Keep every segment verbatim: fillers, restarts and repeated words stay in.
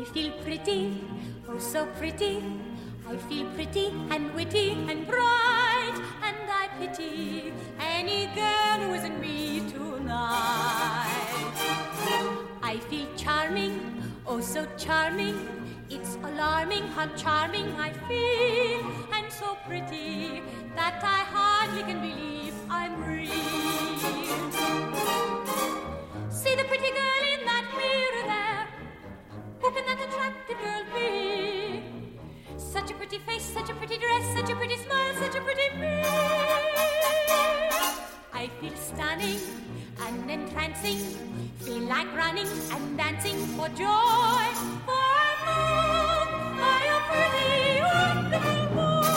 feel pretty, oh so pretty. I feel pretty and witty and bright, and I pity any girl who isn't me tonight. I feel charming, oh so charming. It's alarming how charming I feel, and so pretty that I hardly can believe I'm real. See the pretty girl in that mirror there. Who can that attractive girl be? Such a pretty face, such a pretty dress, such a pretty smile, such a pretty me. I feel stunning and entrancing, feel like running and dancing for joy. For love, I am pretty, wonderful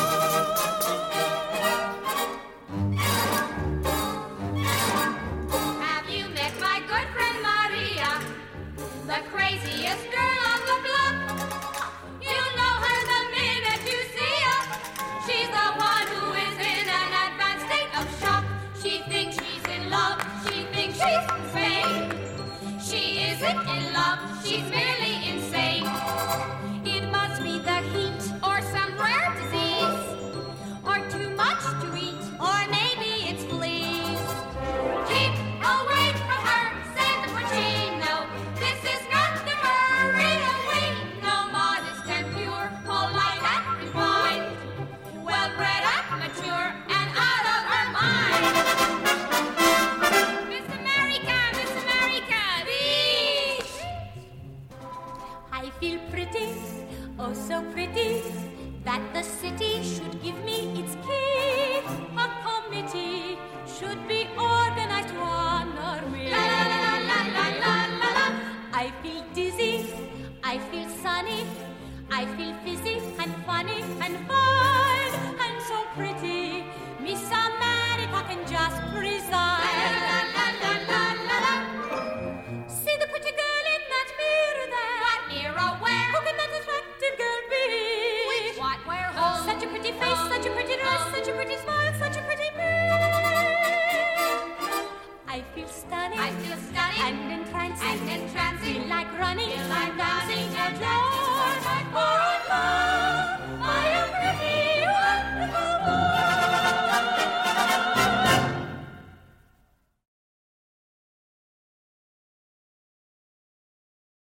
boy. Have you met my good friend Maria, the craziest girl on the block? You know her the minute you see her. She's the one who is in an advanced state of shock. She thinks she's in love, she thinks she's insane. She isn't in love, she's merely insane. It must be the heat or some rare disease, or too much to eat, or maybe it's fleas. Keep away from her, said the Puccino. This is not the Maria we know, modest and pure, polite and refined, well-bred and mature, and out of her mind. Miss America, Miss America, beach! I feel pretty, oh so pretty, that the city should give me its key. A committee should be organized to honor me. La la la la la la la la. I feel dizzy, I feel sunny, I feel fizzy and funny and fine, and so pretty, Miss America can just preside. La la la la la la. See the pretty girl in that mirror there. What mirror where? Who can that attractive girl be? Which, what, where, who? Such a pretty face, such a pretty dress, such a pretty smile, such a pretty me. I feel stunning I feel stunning and entrancing and